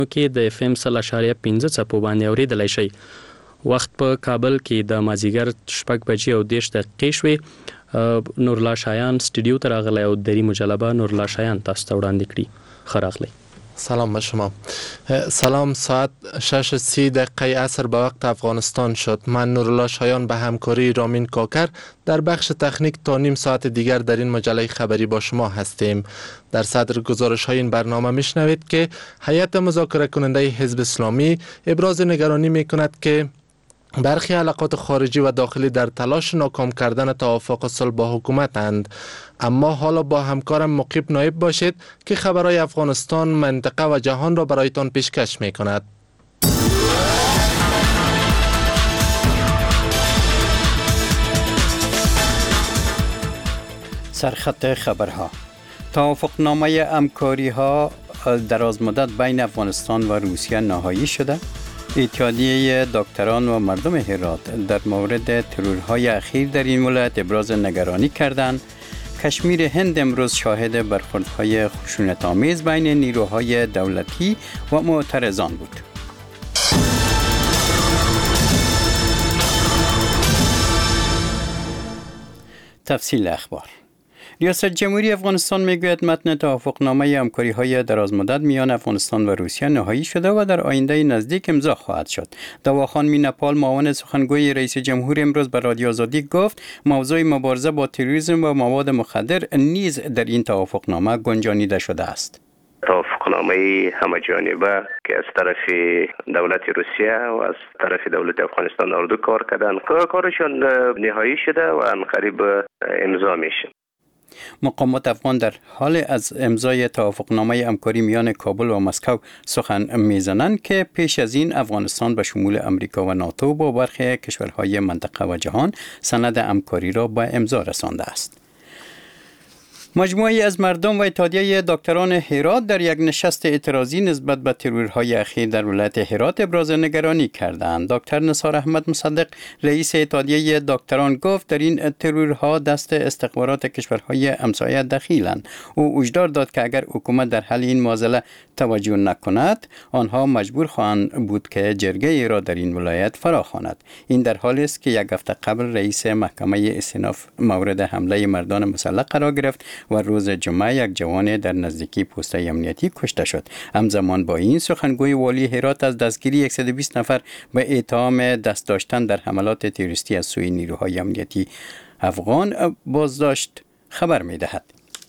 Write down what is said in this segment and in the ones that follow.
کې د FM 0.15 څپو باندې اوریدلای شئ. وخت په کابل کې د مازیګر 6:10 شوې. نورالله شایان استودیو ته راغلی او دری مجلبه نورالله شایان تاسو ته وړاندې کړي. ښه راغلی. سلام به شما. سلام. ساعت 6:30 عصر به وقت افغانستان شد. من نورالله شایان به همکاری رامین کاکر در بخش تکنیک تا نیم ساعت دیگر در این مجله خبری با شما هستیم. در صدر گزارش های این برنامه میشنوید که هیئت مذاکره کننده حزب اسلامی ابراز نگرانی می کند که برخی علاقات خارجی و داخلی در تلاش ناکام کردن توافق صلح با حکومت اند. اما حالا با همکارم مقیب نایب باشید که خبرهای افغانستان، منطقه و جهان را برایتان پیشکش می کند. سرخط خبرها. توافقنامه همکاری ها دراز مدت بین افغانستان و روسیه نهایی شده. اتحادیه دکتران و مردم هرات در مورد ترورهای اخیر در این ولایت ابراز نگرانی کردند. کشمیر هند امروز شاهد برخوردهای خشونت‌آمیز بین نیروهای دولتی و معترضان بود. تفصیل اخبار. ریاست جمهوری افغانستان میگوید متن توافقنامه همکاری‌های درازمدت میان افغانستان و روسیه نهایی شده و در آینده نزدیک امضا خواهد شد. دواخان مینپال معاون سخنگوی رئیس جمهور امروز به رادیو آزادی گفت موضوع مبارزه با تروریسم و مواد مخدر نیز در این توافقنامه گنجانیده شده است. توافقنامه همه‌جانبه که از طرف دولت روسیه و از طرف دولت افغانستان اردو کار کردن، کارشون نهایی شده و عنقریب امضا میشه. مقامات افغان در حال از امضای توافقنامه همکاری میان کابل و مسکو سخن میزنند که پیش از این افغانستان به شمول امریکا و ناتو با برخی کشورهای منطقه و جهان سند همکاری را به امضا رسانده است. مجموعی از مردم و اتحادیه دکتران هرات در یک نشست اعتراضی نسبت به ترورهای اخیر در ولایت هرات ابراز نگرانی کردند. دکتر نثار احمد مصدق رئیس اتحادیه دکتران گفت در این ترورها دست استخبارات کشورهای همسایه دخیلند. او هشدار داد که اگر حکومت در حل این معضله توجه نکند آنها مجبور خواهند بود که جرگه را در این ولایت فراخواند. این در حالی است که یک هفته قبل رئیس محکمه استئناف مورد حمله مردان مسلح قرار گرفت و روز جمعه یک جوان در نزدیکی پست امنیتی کشته شد. همزمان با این سخنگوی والی هرات از دستگیری 120 نفر به اتهام دست داشتن در حملات تروریستی از سوی نیروهای امنیتی افغان بازداشت خبر می‌دهد.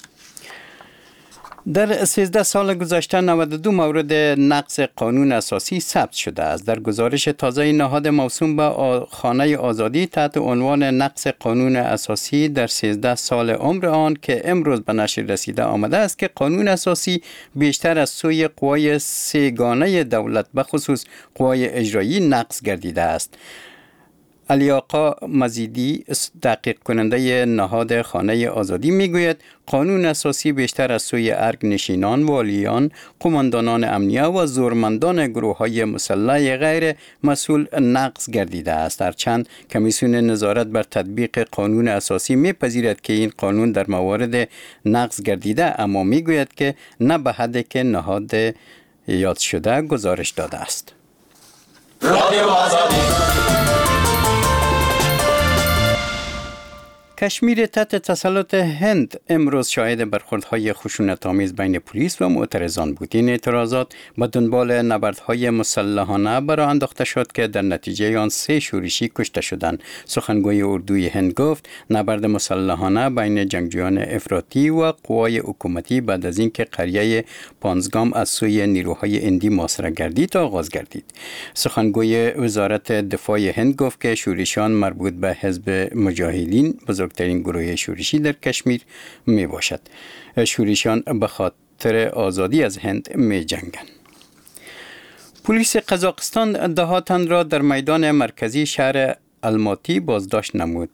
در 13 سال گذشته 92 مورد نقض قانون اساسی ثبت شده است. در گزارش تازه نهاد موسوم به خانه آزادی تحت عنوان نقض قانون اساسی در 13 سال عمر آن که امروز به نشر رسیده آمده است که قانون اساسی بیشتر از سوی قوای سه‌گانه دولت به خصوص قوای اجرایی نقض گردیده است. علی آقا مزیدی تحقیق کننده نهاد خانه آزادی میگوید قانون اساسی بیشتر از سوی ارگ نشینان، والیان، قماندانان امنیه و زورمندان گروه‌های مسلح غیر مسئول نقض گردیده است. هرچند کمیسیون نظارت بر تطبیق قانون اساسی میپذیرد که این قانون در موارد نقض گردیده، اما میگوید که نه به حدی که نهاد یاد شده گزارش داده است. رادیو آزادی. کشمیر تحت تسلط هند امروز شاهد برخوردهای خشونت‌آمیز بین پلیس و معترضان بود. این اعتراضات به دنبال نبردهای مسلحانه برآ انداخته شد که در نتیجه آن 3 شورشی کشته شدند. سخنگوی اردوی هند گفت نبرد مسلحانه بین جنگجویان افراطی و قوای حکومتی بعد از اینکه قریه پانزگام از سوی نیروهای هندی محاصره گردید آغاز گردید. سخنگوی وزارت دفاع هند گفت که شورشیان مربوط به حزب مجاهدین بزرگترین گروه شورشی در کشمیر می باشد. شورشیان به خاطر آزادی از هند می جنگند. پلیس قزاقستان 10 تن را در میدان مرکزی شهر الماتی بازداشت نمود.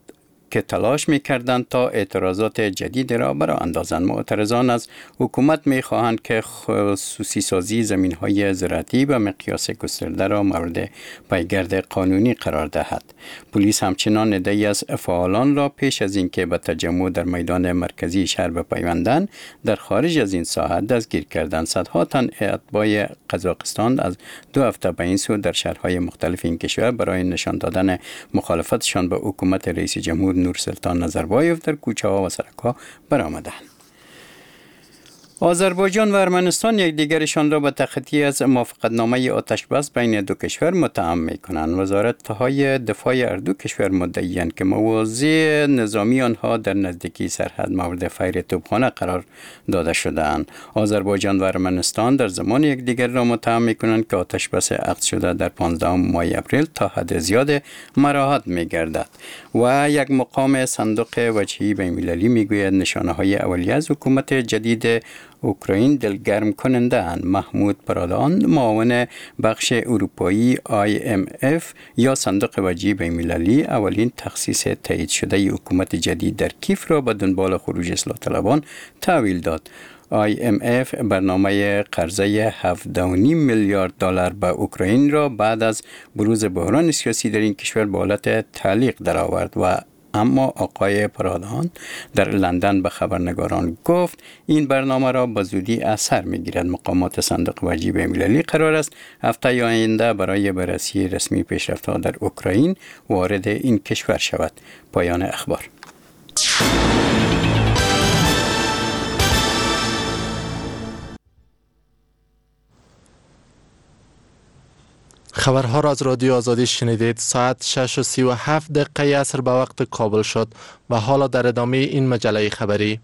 که تلاش می‌کردند تا اعتراضات جدید را برآ اندازند. معترضان از حکومت می‌خواهند که خصوصی سازی زمین‌های زراعتی به مقیاس گسترده را مورد پیگرد قانونی قرار دهد. پلیس همچنان عده‌ای از فعالان را پیش از اینکه به تجمع در میدان مرکزی شهر بپیوندند در خارج از این ساحت دستگیر کردند. صدها تن اتباع قزاقستان از 2 هفته به این سو در شهرهای مختلف این کشور برای نشان دادن مخالفتشان به حکومت رئیس جمهور نورسلطان نظربایف در کوچه‌ها و سرک‌ها برآمدند. آذربایجان و ارمنستان یکدیگرشان را به تخطی از موافقتنامه آتشبس بین دو کشور متهم می‌کنند. وزارت‌های دفاع هر دو کشور مدعی‌اند که مواضع نظامی آنها در نزدیکی سرحد مورد فیر توپخانه قرار داده شده‌اند. آذربایجان و ارمنستان در زمان یکدیگر را متهم می‌کنند که آتشبس عقد شده در 15 ماه اپریل تا حد زیاد مراحت می‌گردد و یک مقام صندوق وجهی بین‌المللی می‌گوید نشانه‌های اولیه از حکومت جدید اوکراین دلگرم کننده اند. محمود پرادان معاون بخش اروپایی IMF یا صندوق وجهی بین‌المللی اولین تخصیص تایید شده حکومت جدید در کیف را به دنبال خروج اصلاح طلبان تحویل داد. IMF برنامه قرضه 7.5 میلیارد دلار به اوکراین را بعد از بروز بحران سیاسی در این کشور به حالت تعلیق درآورد و اما آقای پرادان در لندن به خبرنگاران گفت این برنامه را به زودی اثر می‌گیرد. مقامات صندوق وجهی بین‌المللی قرار است هفته آینده برای بررسی رسمی پیشرفت‌ها در اوکراین وارد این کشور شود. پایان اخبار. خبرها را از رادیو آزادی شنیدید. ساعت 6:37 عصر به وقت کابل شد و حالا در ادامه این مجله خبری.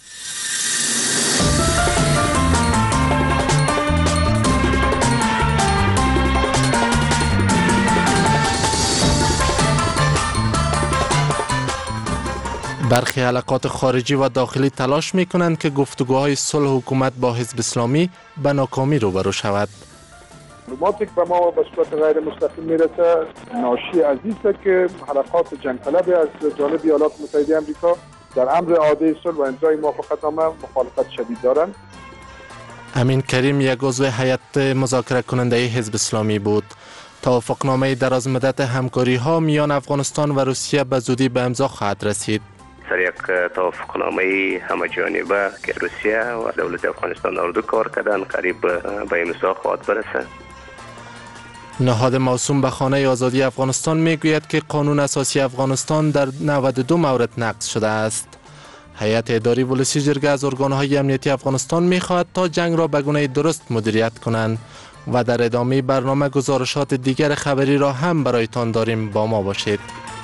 برخی حلقات خارجی و داخلی تلاش می کنند که گفتگوهای صلح حکومت با حزب اسلامی به ناکامی روبرو شود. معلوماتی که به ما به صورت غیر مستقیم میرسه ناشی از این است که حلقات جنگ طلب از جانب ایالات متحده آمریکا در امر اعاده صلح و امضای موافقتنامه مخالفت شدید دارند. امین کریم یک عضو هیئت مذاکره کننده حزب اسلامی بود. توافقنامه دراز مدت همکاری ها میان افغانستان و روسیه به زودی به امضا خواهد رسید. سر یک توافقنامه همه‌جانبه که روسیه و دولت افغانستان اردو کار کردن قریب به امضا خواهد برسه. نهاد موسوم به خانه آزادی افغانستان میگوید که قانون اساسی افغانستان در 92 مورد نقض شده است. هیئت اداری ولسی جرگه از ارگان‌های امنیتی افغانستان میخواهد تا جنگ را به گونه درست مدیریت کنند و در ادامه برنامه گزارشات دیگر خبری را هم برایتان داریم. با ما باشید.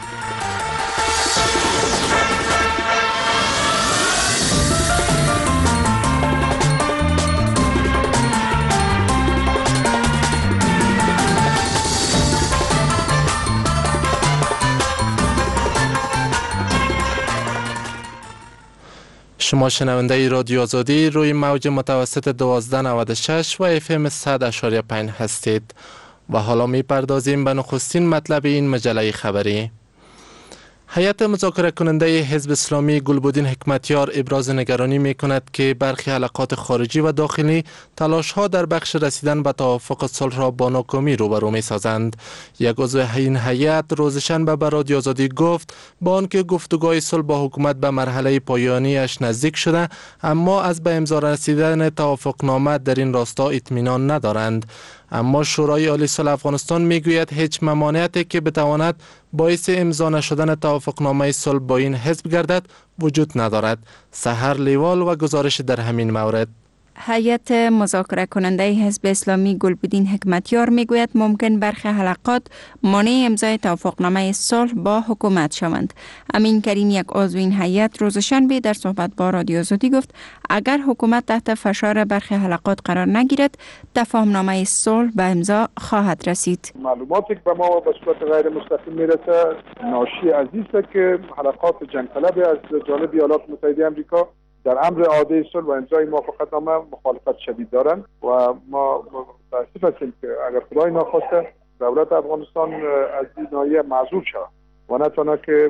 شما شنونده رادیو آزادی روی موج متوسط 1296 و FM 100.5 هستید و حالا می پردازیم به نخستین مطلب این مجله خبری. هیئت مذاکره کننده حزب اسلامی گلبدین حکمتیار ابراز نگرانی می کند که برخی حلقات خارجی و داخلی تلاش ها در بخش رسیدن به توافق صلح را با ناکامی روبرو می سازند. یک عضو این هیئت روز شنبه به رادیو آزادی گفت با آنکه گفتگوهای صلح با حکومت به مرحله پایانی اش نزدیک شده، اما از به امضا رسیدن توافقنامه در این راستا اطمینان ندارند. اما شورای عالی صلح افغانستان میگوید هیچ ممانعتی که بتواند باعث امضا نشدن توافقنامه صلح با این حزب گردد وجود ندارد. سحر لیوال و گزارش در همین مورد. هیئت مذاکره کننده حزب اسلامی گلبدین حکمتیار میگوید ممکن برخی حلقات مانع امضای توافقنامه صلح با حکومت شوند. امین کریم یک عضو این هیئت روز شنبه در صحبت با رادیو آزادی گفت اگر حکومت تحت فشار برخی حلقات قرار نگیرد تفاهمنامه صلح به امضا خواهد رسید. معلوماتی که به ما به صورت غیر مستقیم میرسه ناشی از این است که حلقات جنگ طلب از جانب ایالات متحده آمریکا در امر اعاده صلح و امضای موافقتنامه مخالفت شدید دارند و ما متاسف هستیم که اگر خدای ناخواسته دولت افغانستان از این ناحیه معذور شود و نتونه که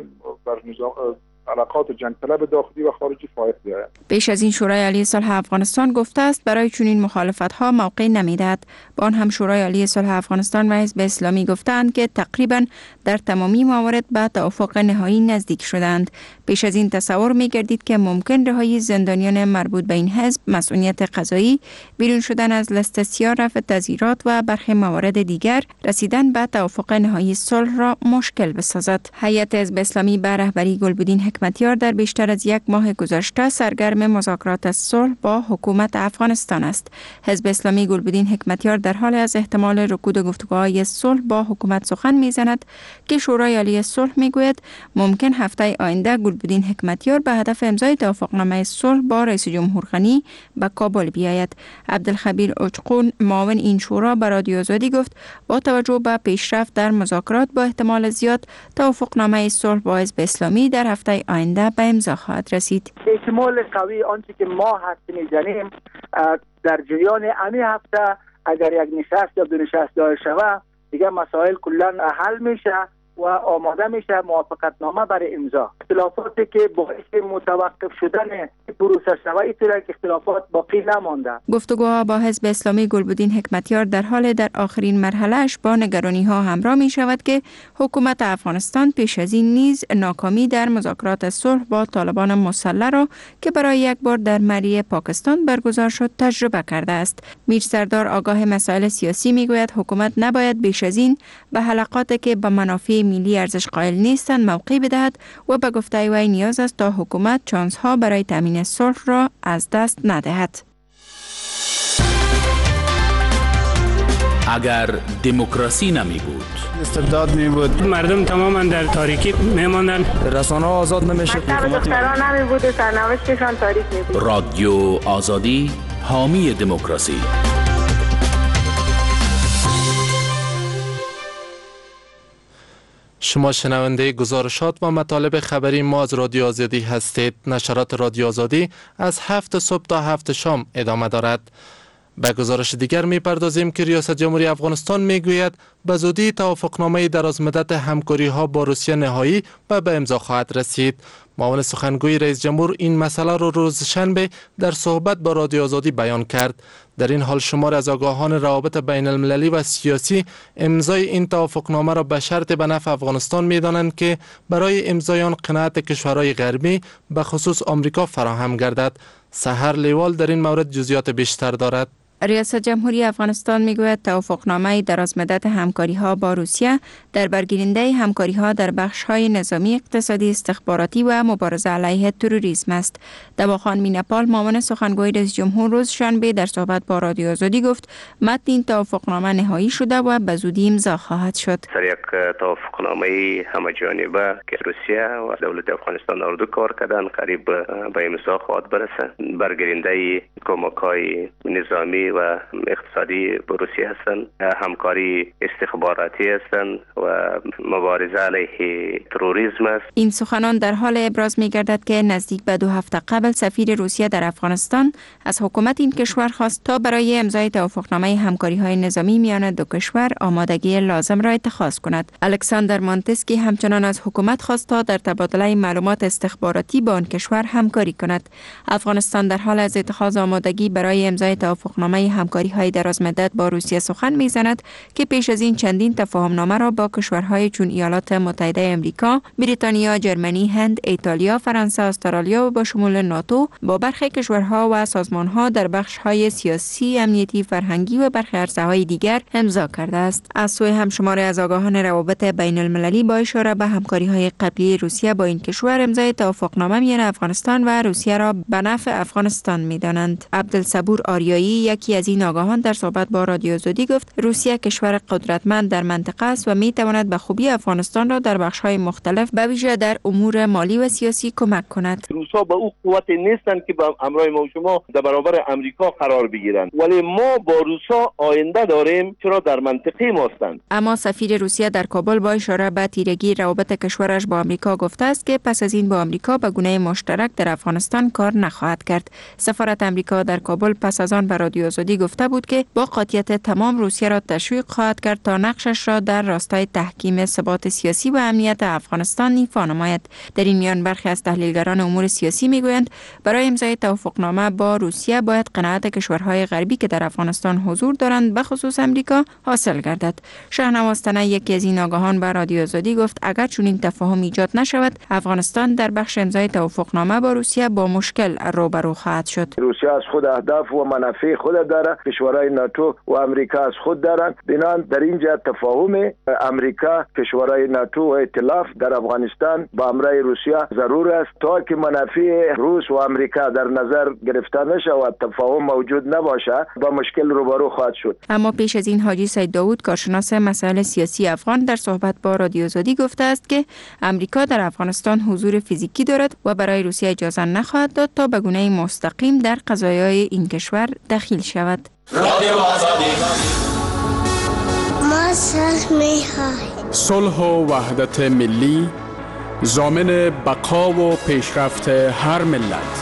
بر علاقات جنگ طلب داخلی و خارجی فائق بیاید. پیش از این شورای عالی صلح افغانستان گفته است برای چنین مخالفت‌ها موقع نمی‌دهد. با آن هم شورای عالی صلح افغانستان و حزب اسلامی گفتند که تقریباً در تمامی موارد به توافق نهایی نزدیک شدند. پیش از این تصور می‌گردید که ممکن رهایی زندانیان مربوط به این حزب، مسئولیت قضایی، بیرون شدن از لست سیاه، رفع تظاهرات و برخی موارد دیگر رسیدن به توافق نهایی صلح را مشکل بسازد. هیئت حزب اسلامی به رهبری گلبدین حکمتیار در بیشتر از یک ماه گذشته سرگرم مذاکرات صلح با حکومت افغانستان است. حزب اسلامی گلبدین حکمتیار در حال از احتمال رکود گفتگوهای صلح با حکومت سخن میزند که شورای عالی صلح میگوید ممکن هفته آینده گلبدین حکمتیار به هدف امضای توافقنامه صلح با رئیس جمهور غنی به کابل بیاید. عبدالخبیر اوچقون معاون این شورا به رادیو آزادی گفت با توجه به پیشرفت در مذاکرات با احتمال زیاد توافقنامه صلح با حزب اسلامی در هفته آینده به امضا خواهد رسید. احتمال قوی آنچه که ما حد می‌زنیم در جریان همین هفته اگر یک نشست یا دو نشست دایر شود دیگه مسائل کلا حل میشه و آماده میشه موافقتنامه برای امضا. اختلافاتی که باعث متوقف شدن پروسه شود این اختلافات باقی نمانده. گفتگوها با حزب اسلامی گلبدین حکمتیار در حال در آخرین مرحله‌اش با نگرانی‌ها همراه می شود که حکومت افغانستان پیش از این نیز ناکامی در مذاکرات صلح با طالبان مسلح را که برای یک بار در مری پاکستان برگزار شد تجربه کرده است. میر سردار آگاه مسائل سیاسی میگوید حکومت نباید بیش از این به حلقاتی که به منافع ملی ارزش قائل نیستند موقع بدهد و به گفته وی نیاز است تا حکومت چانس‌ها برای تامین صلح را از دست ندهد. اگر دموکراسی نمی بود، استبداد می بود، مردم تماما در تاریکی میماندن، رسانه‌ها آزاد نمیشد، دختران نمی بود و سرنوشتشان تاریک می بود. رادیو آزادی حامی دموکراسی. شما شنونده گزارشات و مطالب خبری ما از رادیو آزادی هستید. نشرات رادیو آزادی از 7 صبح تا 7 شام ادامه دارد. به گزارش دیگر می‌پردازیم که ریاست جمهوری افغانستان میگوید به زودی توافقنامه درازمدت همکاری ها با روسیه نهایی و به امضا خواهد رسید. معاون سخنگوی رئیس جمهور این مسئله را روز شنبه در صحبت با رادیو آزادی بیان کرد. در این حال شمار از آگاهان روابط بین المللی و سیاسی امضای این توافقنامه را به شرط به نفع افغانستان می‌دانند که برای امضای آن قناعت کشورهای غربی به خصوص آمریکا فراهم گردد. سحر لیوال در این مورد جزئیات بیشتر دارد. ریاست جمهوری افغانستان میگوید توافقنامه درازمدت همکاری‌ها با روسیه در برگیرنده همکاری‌ها در بخش‌های نظامی، اقتصادی، استخباراتی و مبارزه علیه تروریسم است. دواخان مینپال معاون سخنگوی رئیس جمهور روز شنبه در صحبت با رادیو آزادی گفت متن این توافقنامه نهایی شده و به زودی امضا خواهد شد. سر یک توافقنامه همه‌جانبه که روسیه و دولت افغانستان اردو کار کردن قریب به امضا خواهد برسه. برگیرنده کمک‌های نظامی و اقتصادی با روسیه هستند، همکاری استخباراتی هستند و مبارزه علیه تروریسم است. این سخنان در حال ابراز می‌گردد که نزدیک به 2 هفته قبل سفیر روسیه در افغانستان از حکومت این کشور خواست تا برای امضای توافقنامه همکاری‌های نظامی میان دو کشور آمادگی لازم را اتخاذ کند. الکساندر مانتسکی همچنان از حکومت خواست تا در تبادله معلومات استخباراتی با آن کشور همکاری کند. افغانستان در حال از اتخاذ آمادگی برای امضای توافقنامه همکاری‌های درازمدت با روسیه سخن می‌زند که پیش از این چندین تفاهمنامه را با کشورهای چون ایالات متحده آمریکا، بریتانیا، جرمنی، هند، ایتالیا، فرانسه، استرالیا و با شمول ناتو با برخی کشورها و سازمان‌ها در بخش‌های سیاسی، امنیتی، فرهنگی و برخی عرصه‌های دیگر امضا کرده است. از سوی هم شماری از آگاهان روابط بین المللی با اشاره به همکاری‌های قبلی روسیه با این کشور امضای توافقنامه میان افغانستان و روسیه را به نفع افغانستان می‌دانند. عبدالصبور آریایی یکی از این آگاهان در صحبت با رادیو آزادی گفت روسیه کشور قدرتمند در منطقه است و می‌تواند به خوبی افغانستان را در بخش‌های مختلف به ویژه در امور مالی و سیاسی کمک کند. روس‌ها به او قوت نیستند که با همراه ما و شما در برابر امریکا قرار بگیرند، ولی ما با روس‌ها آینده داریم چرا در منطقه ما هستند. اما سفیر روسیه در کابل با اشاره به تیرگی روابط کشورش با آمریکا گفته است که پس از این با آمریکا به گونه مشترک در افغانستان کار نخواهد کرد. سفارت آمریکا در کابل پس از آن به رادیو آزادی گفته بود که با قاطعیت تمام روسیه را تشویق خواهد کرد تا نقشش را در راستای تحکیم ثبات سیاسی و امنیت افغانستان ایفا نماید. در این میان برخی از تحلیلگران امور سیاسی میگویند برای امضای توافقنامه با روسیه باید قناعت کشورهای غربی که در افغانستان حضور دارند به خصوص امریکا حاصل گردد. شهنواز تنه یکی از این آگاهان به رادیو آزادی گفت اگر چنین تفاهم ایجاد نشود افغانستان در بخش امضای توافقنامه با روسیه با مشکل روبرو خواهد شد. روسیه از خود اهداف و منافع خود داره، کشورهای ناتو و امریکا از خود دارند. بنابراین در اینجا تفاهم امریکا، کشورهای ناتو و ائتلاف در افغانستان با همراه روسیه ضرور است تا که منافع روس و امریکا در نظر گرفته نشه و تفاهم موجود نباشه با مشکل روبرو خواهد شد. اما پیش از این حاجی سید داوود کارشناس مسائل سیاسی افغان در صحبت با رادیو آزادی گفته است که امریکا در افغانستان حضور فیزیکی دارد و برای روسیه اجازه نخواهد داد تا به گونه مستقیم در قضایای این کشور دخیل شود. رادیو آزادی ما صلح و وحدت ملی ضامن بقا و پیشرفت هر ملت.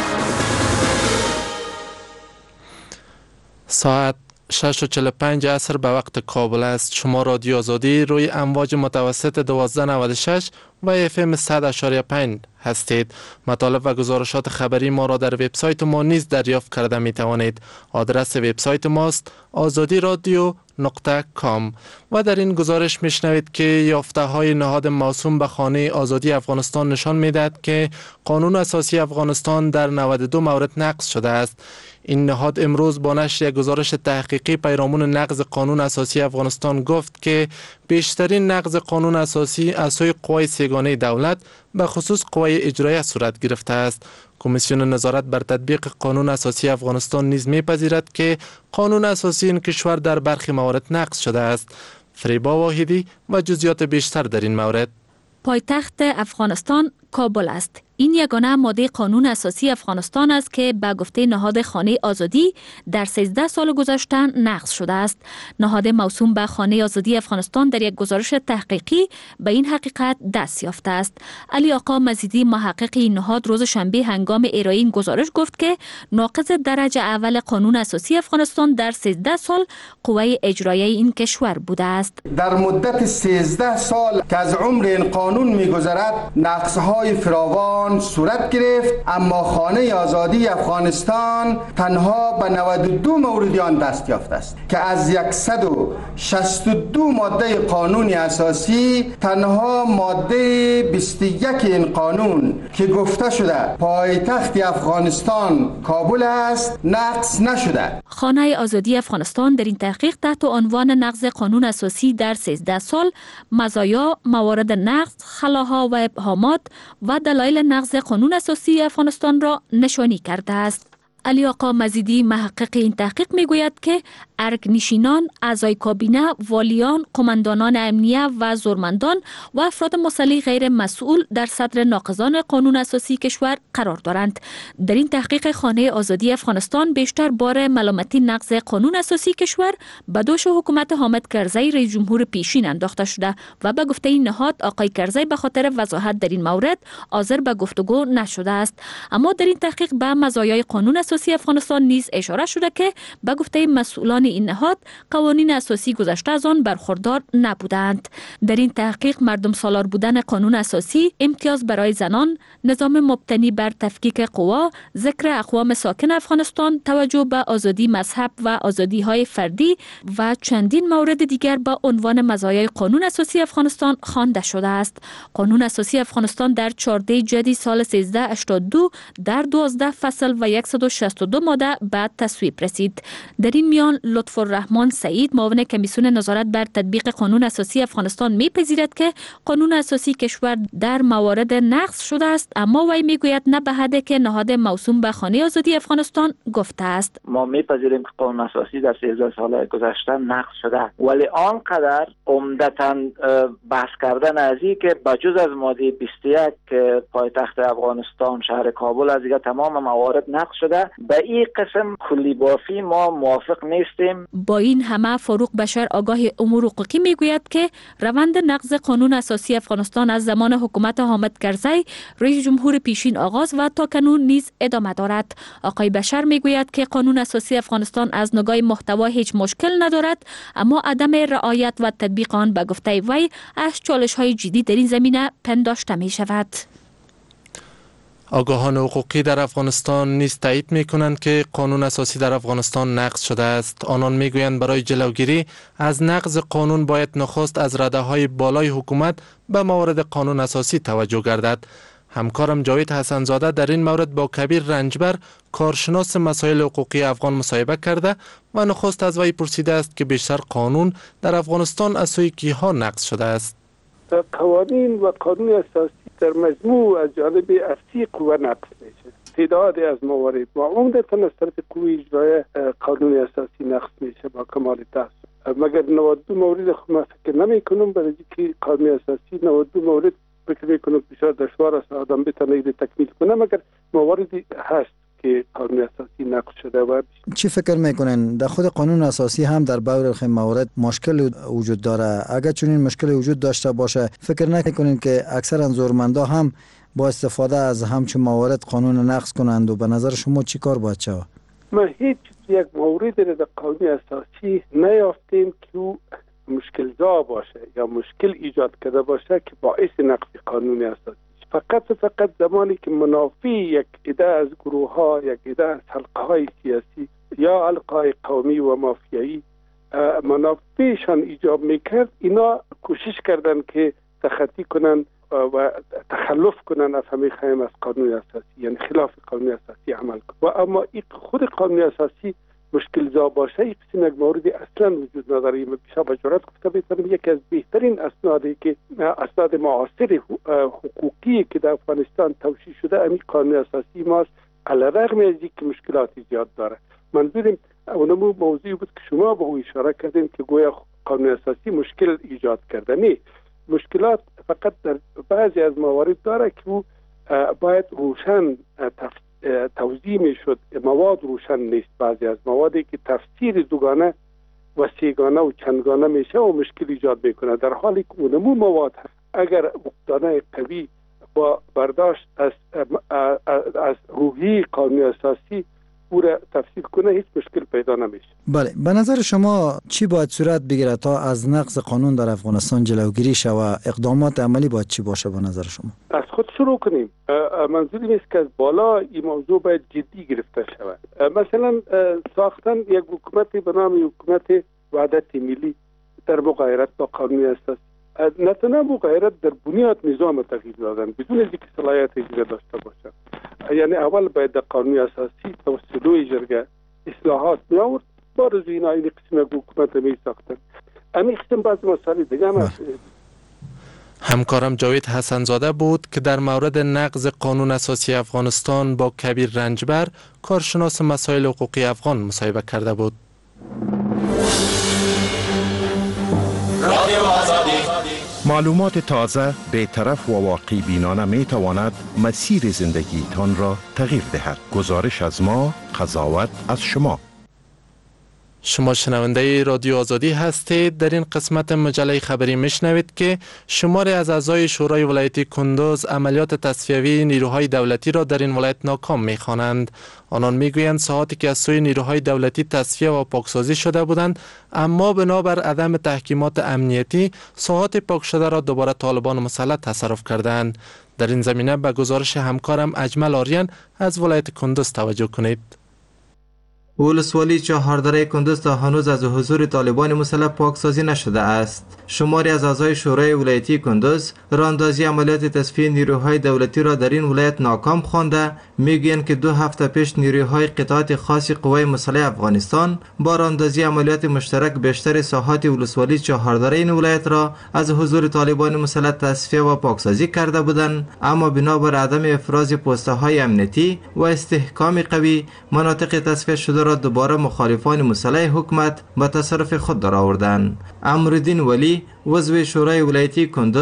ساعت 6:45 عصر به وقت کابل است. شما رادیو آزادی روی امواج متوسط 1296 و FM 100.5 هستید. مطالب و گزارشات خبری ما را در وبسایت ما نیز دریافت کرده می توانید. آدرس وبسایت ماست azadi.radio.com و در این گزارش میشنوید که یافته های نهاد موسوم به خانه آزادی افغانستان نشان میدهد که قانون اساسی افغانستان در 92 مورد نقض شده است. این نهاد امروز با نشر یک گزارش تحقیقی پیرامون نقض قانون اساسی افغانستان گفت که بیشترین نقض قانون اساسی از سوی قوای سگانه دولت به خصوص قوای اجرایی صورت گرفته است. کمیسیون نظارت بر تطبیق قانون اساسی افغانستان نیز می‌پذیرد که قانون اساسی این کشور در برخی موارد نقض شده است. فریبا واحدی و جزئیات بیشتر در این مورد. پایتخت افغانستان کابل است. این یگانه ماده قانون اساسی افغانستان است که به گفته نهاد خانه آزادی در 13 سال گذشته نقض شده است. نهاد موسوم به خانه آزادی افغانستان در یک گزارش تحقیقی به این حقیقت دست یافته است. علی آقا مزیدی محقق این نهاد روز شنبه هنگام ارائه این گزارش گفت که ناقض درجه اول قانون اساسی افغانستان در 13 سال قوه اجرایی این کشور بوده است. در مدت 13 سال که از عمر این قانون می‌گذرد نقض‌های فراوان صورت گرفت، اما خانه آزادی افغانستان تنها به 92 مورد آن دست یافته است که از 162 ماده قانون اساسی تنها ماده 21 این قانون که گفته شده پایتخت افغانستان کابل است نقض نشده. خانه آزادی افغانستان در این تحقیق تحت عنوان نقض قانون اساسی در 13 سال مزایا، موارد نقض، خلاها و ابهامات و دلایل نقض قانون اساسی افغانستان را نشانی کرده است. علی آقا مزیدی محقق این تحقیق میگوید که ارگنشینان، اعضای کابینه، والیان، قماندانان امنیه و زورمندان و افراد مسلح غیر مسئول در صدر ناقضان قانون اساسی کشور قرار دارند. در این تحقیق خانه آزادی افغانستان بیشتر بار ملامتی نقض قانون اساسی کشور به دوش حکومت حامد کرزی رئیس جمهور پیشین انداخته شده و به گفته این نهاد آقای کرزی به خاطر وضاحت در این مورد حاضر به گفتگو نشده است. اما در این تحقیق به مزایای قانون اساسی افغانستان نیز اشاره شده که به گفته مسئولان این نهاد قوانین اساسی گذشته از آن برخوردار نبودند. در این تحقیق مردم سالار بودن قانون اساسی، امتیاز برای زنان، نظام مبتنی بر تفکیک قوا، ذکر اقوام ساکن افغانستان، توجه به آزادی مذهب و آزادی‌های فردی و چندین مورد دیگر با عنوان مزایای قانون اساسی افغانستان خوانده شده است. قانون اساسی افغانستان در 14 جدی سال 1382 در 12 فصل و 162 ماده به تصویب رسید. در این میان لطفالرحمن سعید معاون کمیسیون نظارت بر تطبیق قانون اساسی افغانستان میپذیرد که قانون اساسی کشور در موارد نقض شده است، اما وی میگوید نه به حدی که نهاد موسوم به خانه آزادی افغانستان گفته است. ما میپذیریم که قانون اساسی در 13 سال گذشته نقض شده، ولی آنقدر عمدتاً بحث کردن از این که بجز از ماده 21 که پایتخت افغانستان شهر کابل از دیگه تمام موارد نقض شده، شده. به این قسم کلی بافی ما موافق نیستیم. با این همه فاروق بشر آگاه امور حقوقی میگوید که روند نقض قانون اساسی افغانستان از زمان حکومت حامد کرزی رئیس جمهور پیشین آغاز و تا کنون نیز ادامه دارد. آقای بشر میگوید که قانون اساسی افغانستان از نگاه محتوا هیچ مشکل ندارد، اما عدم رعایت و تطبیق آن به گفته وی از چالش‌های جدی در این زمینه پنداشته می شود. آگاهان حقوقی در افغانستان نیز تایید می کنند که قانون اساسی در افغانستان نقض شده است. آنان می گویند برای جلوگیری از نقض قانون باید نخست از رده‌های بالای حکومت به موارد قانون اساسی توجه گردد. همکارم جاوید حسنزاده در این مورد با کبیر رنجبر کارشناس مسائل حقوقی افغان مصاحبه کرده و نخست از وی پرسیده است که بیشتر قانون در افغانستان از سوی کیها نقض شده است. قوانین و قانون اساسی در مجموع از جانب افتی قوه نقض میشه. تعدادی از موارد و عمدتاً از طرف قوه اجرایی قانون اساسی نقض میشه با کمال تاسف. مگر 92 مورد ما فکر نمی کنم، برای که قانون اساسی 92 مورد فکر میکنم بسیار دشوار است آدم بتونه اینو تکمیل کنه، مگر مواردی هست که قانون اساسی نقض شده. و چی فکر میکنین در خود قانون اساسی هم در بعضی موارد مشکل وجود داره؟ اگر چنین مشکلی وجود داشته باشه فکر نکنین که اکثر انظورمندا هم با استفاده از همچون موارد قانون نقض کنند و به نظر شما چی کار باید شود؟ ما هیچ یک موردی در قانون اساسی نیافتیم که مشکل زا باشه یا مشکل ایجاد کرده باشه که باعث نقض قانون اساسی. فقط زمانی که منافی یک عده از گروه ها، یک عده از حلقه های سیاسی یا حلقه های قومی و مافیایی منافیشان ایجاب میکرد، اینا کوشش کردن که تخطی کنن و تخلف کنن از همه خواهیم از قانون اساسی، یعنی خلاف قانون اساسی عمل کنن. و اما خود قانون اساسی مشکل زا باشه، این قسم یک موردی اصلا وجود نداره. بیشتر با جرات گفته میتونم یکی از بهترین اسنادی که اسناد معاصر حقوقی که در افغانستان توشیح شده همین قانون اساسی ماست، علیرغم از اینکه مشکلاتی زیاد داره. منظورم اونمو موضوعی بود که شما به او اشاره کردین که گویا قانون اساسی مشکل ایجاد کرده. نه، مشکلات فقط در بعضی از موارد داره که او باید روشن توضیح می شد. مواد روشن نیست. بعضی از موادی که تفسیر دوگانه و سیگانه و چندگانه میشه و مشکل ایجاد میکنه، در حالی که اونمو مواد اگر مقتضای قوی با برداشت از روحی قانون اساسی او را تفسیر کنه هیچ مشکل پیدا نمیشه. بله، به نظر شما چی باید صورت بگیره تا از نقض قانون در افغانستان جلوگیری شود؟ اقدامات عملی باید چی باشه به نظر شما؟ از خود شروع کنیم. منظورم است که از بالا این موضوع باید جدی گرفته شود. مثلا ساختن یک حکومتی به نام حکومت وحدت ملی در مغایرت با قانون اساسی، نه تنها مغایرت در بنیاد نظام تغییر دادن بدون اینکه صلاحیت اجرا داشته باشند. یعنی اول باید در قانون اساسی توسط جرگه اصلاحات می آورد، بعد از این قسم حکومت می ساختن. همین قسم بعض مسائل دیگه هم همکارم جاوید حسنزاده بود که در مورد نقض قانون اساسی افغانستان با کبیر رنجبر کارشناس مسائل حقوقی افغان مصاحبه کرده بود. معلومات تازه، بی‌طرف و واقع بینانه می تواند مسیر زندگیتان را تغییر دهد. گزارش از ما، قضاوت از شما. شما شنونده رادیو آزادی هستید. در این قسمت مجله خبری میشنوید که شماری از اعضای شورای ولایتی کندوز عملیات تصفیوی نیروهای دولتی را در این ولایت ناکام میخوانند. آنان میگویند ساعاتی که از سوی نیروهای دولتی تصفیه و پاکسازی شده بودند، اما بنابر عدم تحکیمات امنیتی ساعات پاک شده را دوباره طالبان مسلح تصرف کردند. در این زمینه به گزارش همکارم اجمل آریان از ولایت کندوز توجه کنید. ولسوالی چهاردره کندوز تا هنوز از حضور طالبان مسلح پاکسازی نشده است. شماری از اعضای شورای ولایتی کندوز راندازی عملیات تصفیه نیروهای دولتی را در این ولایت ناکام خوانده میگویند که 2 هفته پیش نیروهای قطعات خاص قوای مسلح افغانستان با راندازی عملیات مشترک بیشتر ساحات ولسوالی چهاردره این ولایت را از حضور طالبان مسلح تصفیه و پاکسازی کرده بودند، اما بنابر عدم افراز پست‌های امنیتی و استحکام قوی مناطق تصفیه شده را دوباره مخالفان مسلح حکومت به تصرف خود درآوردند. امرالدین ولی عضو شورای ولایتی کندوز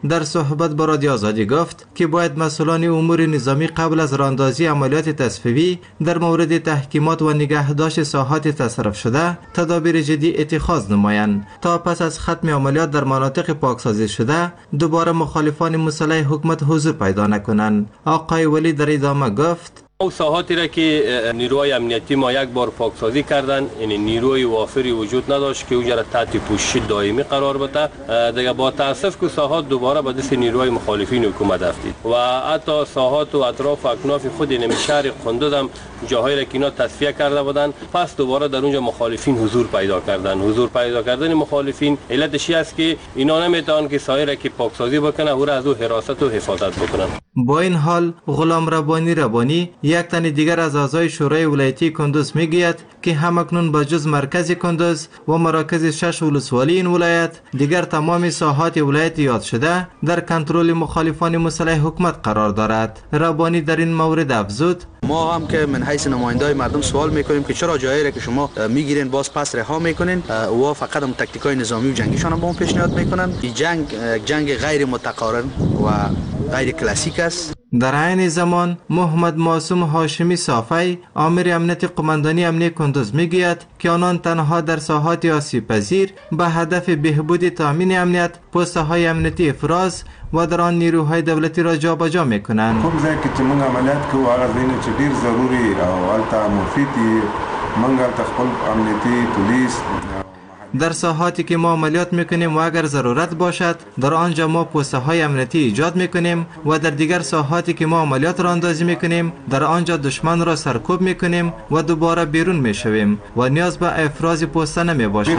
در صحبت با رادیو آزادی گفت که باید مسئولان امور نظامی قبل از راهاندازی عملیات تصفیه‌ای در مورد تحکیمات و نگهداشت ساحات تصرف شده تدابیر جدی اتخاذ نمایند تا پس از ختم عملیات در مناطق پاکسازی شده دوباره مخالفان مسلح حکومت حضور پیدا نکنند. آقای ولی در ادامه گفت او ساحاتی را که نیروهای امنیتی ما یک بار پاکسازی کردن، یعنی نیروی وافری وجود نداشت که اونجا را تحت پوشش دائمی قرار بده. دیگه با تاسف که ساحات دوباره به دست نیروهای مخالفین حکومت افتید و حتی ساحات و اطراف و اکناف خود این شهر قندوز هم جاهایی را که اینا تصفیه کرده بودن، پس دوباره در اونجا مخالفین حضور پیدا کردن. حضور پیدا کردن مخالفین علتش است که اینا نمیتونن که سایر را که پاکسازی بکنه او را از او حراست و حفاظت بکنن. با این حال غلام ربانی یک تن دیگر از اعضای شورای ولایتی کندوز میگوید که همکنون به جز مرکز کندوز و مراکز 6 ولسوالی این ولایت دیگر تمام ساحات ولایت یاد شده در کنترل مخالفان مسلح حکومت قرار دارد. ربانی در این مورد افزود ما هم که من حیث نمایندای مردم سوال میکنیم که چرا جایی را که شما میگیرین باز پس رها میکنین و فقط هم تکتیکای نظامی و جنگیشان هم به اون پیشنهاد میکنن. این جنگ غیر متقارن و غیر کلاسیک است. در عین زمان محمد معصوم هاشمی صافی آمر امنیت قماندانی امنیه کندوز میگوید که آنان تنها در ساحات آسیب پذیر به هدف بهبود تامین امنیت پست‌های امنیتی افراز و در آن نیروهای دولتی را جابجا میکنند. کوم ځای کې چې موږ عملیات کوو هغه ځایونه چې ډیر ضروري او هلته مفید دي موږ هلته خپل امنیتي پولیس در ساحاتی که ما عملیات میکنیم و اگر ضرورت باشد در آنجا ما پوسته های امنیتی ایجاد میکنیم و در دیگر ساحاتی که ما عملیات را اندازی میکنیم در آنجا دشمن را سرکوب میکنیم و دوباره بیرون میشویم و نیاز به افراز پوسته نمیباشد.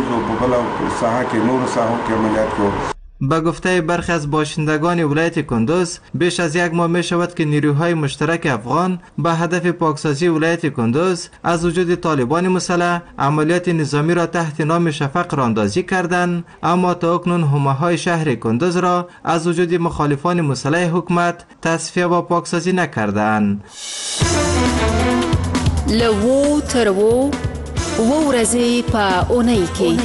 به گفته برخی از باشندگان ولایت کندوز بیش از یک ماه می شود که نیروهای مشترک افغان به هدف پاکسازی ولایت کندوز از وجود طالبان مسلح عملیات نظامی را تحت نام شفق راهاندازی کردند، اما تا اکنون حومه‌های شهر کندوز را از وجود مخالفان مسلح حکومت تصفیه و پاکسازی نکردند. لو ترو و ورزی پا اونیکی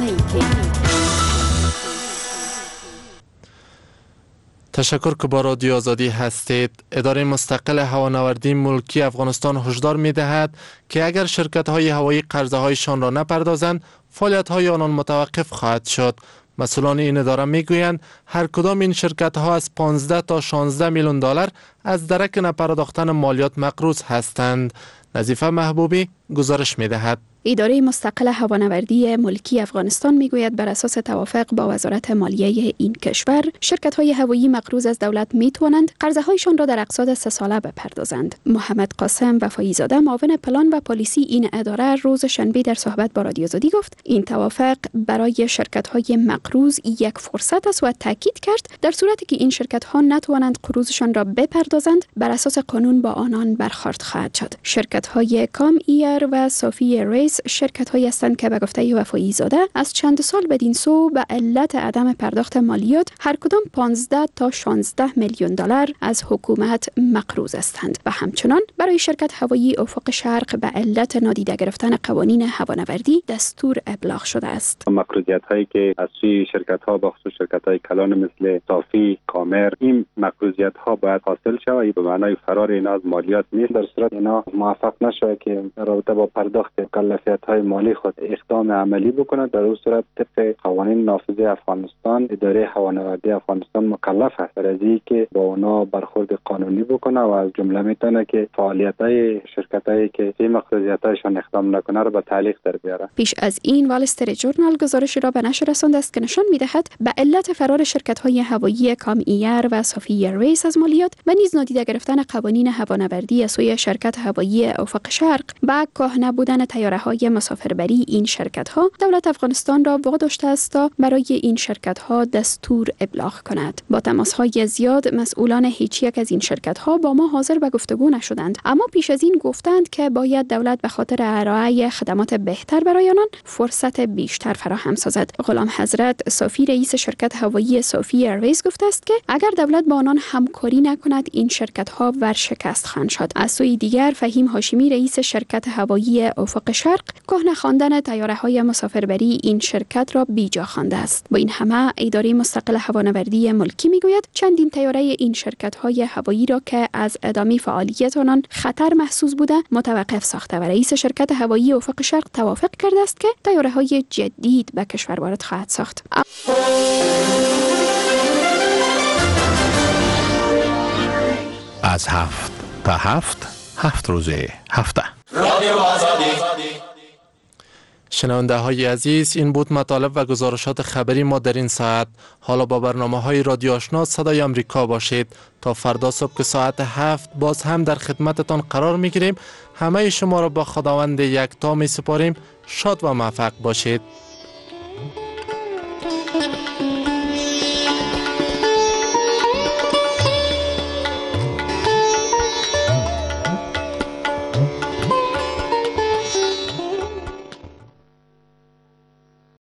تشکر که با رادیو آزادی هستید. اداره مستقل هوانوردی ملکی افغانستان هشدار می‌دهد که اگر شرکت‌های هوایی قرضه‌هایشان را نپردازند، فعالیت‌های آنان متوقف خواهد شد. مسئولان این اداره میگویند هر کدام این شرکت‌ها از 15 تا 16 میلیون دلار از درک نپرداختن مالیات مقروض هستند. نظیفه محبوبی گزارش می‌دهد. اداره مستقل هوانوردی ملکی افغانستان میگوید بر اساس توافق با وزارت مالیه این کشور شرکت‌های هوایی مقروض از دولت میتوانند قرضه‌هایشان را در اقساط 3 ساله بپردازند. محمد قاسم وفایی‌زاده معاون پلان و پالیسی این اداره روز شنبه در صحبت با رادیو آزادی گفت این توافق برای شرکت‌های مقروض یک فرصت است و تاکید کرد در صورتی که این شرکت‌ها نتوانند قروضشان را بپردازند بر اساس قانون با آنان برخورد خواهد شد. شرکت‌های کام ایر و صافی ریس شرکت‌هایی هستند که به گفته وفایی‌زاده از چند سال بدین سو به علت عدم پرداخت مالیات هر کدام 15 تا 16 میلیون دلار از حکومت مقروض هستند و همچنان برای شرکت هوایی افق شرق به علت نادیده گرفتن قوانین هوانوردی دستور ابلاغ شده است. مقروضیت‌هایی که از سوی شرکت‌ها به خصوص شرکت‌های کلان مثل صافی، کامر، این مقروضیت‌ها باید حاصل شود به معنای فرار اینا از مالیات نیست. در صورت اینا موفق نشه که در رابطه با پرداخت های مالی خود اقدام عملی بکند، در اون صورت طبق قوانین نافذه افغانستان اداره هوانوردی افغانستان مکلف است در اینکه که با اونا برخورد قانونی بکنه و از جمله میتونه که فعالیت‌های شرکتایی که این مقروضیت‌هایشان اقدام نکنه را به تعلیق در بیاره. پیش از این وال استریت جورنال گزارشی را به نشر رسانده است که نشان می‌دهد به علت فرار شرکت‌های هوایی کام ایر و صافی ریس از مالیات و نیز نادیده گرفتن قوانین هوانوردی از سوی شرکت هوایی افق شرق با کهنه بودن طیاره‌های مسافربری این شرکت‌ها دولت افغانستان را واداشته است تا برای این شرکت‌ها دستور ابلاغ کند. با تماس‌های زیاد مسئولان هیچ یک از این شرکت‌ها با ما حاضر به گفتگو نشدند، اما پیش از این گفتند که باید دولت به خاطر ارائه خدمات بهتر برای آنان فرصت بیشتر فراهم سازد. غلام حضرت صافی رئیس شرکت هوایی صافی ایرویز گفته است که اگر دولت با آنان همکاری نکند این شرکت‌ها ورشکست خواهند شد. از سوی دیگر فهیم هاشمی رئیس شرکت هوایی افق شرق کهنه خواندن طیاره‌های مسافربری این شرکت را بیجا خوانده است. با این همه اداره مستقل هوانوردی ملکی میگوید چندین طیاره این شرکت‌های هوایی را که از ادامه فعالیت آنان خطر محسوس بوده متوقف ساخته و رئیس شرکت هوایی افق شرق توافق کرده است که طیاره‌های جدید به کشور وارد خواهد ساخت. از 7 تا 7 روز هفته. شنونده های عزیز، این بود مطالب و گزارشات خبری ما در این ساعت. حالا با برنامه های رادیو آشنا صدای آمریکا باشید. تا فردا صبح که ساعت 7 باز هم در خدمتتان قرار می گیریم. همه شما را با خداوند یکتا می سپاریم. شاد و موفق باشید.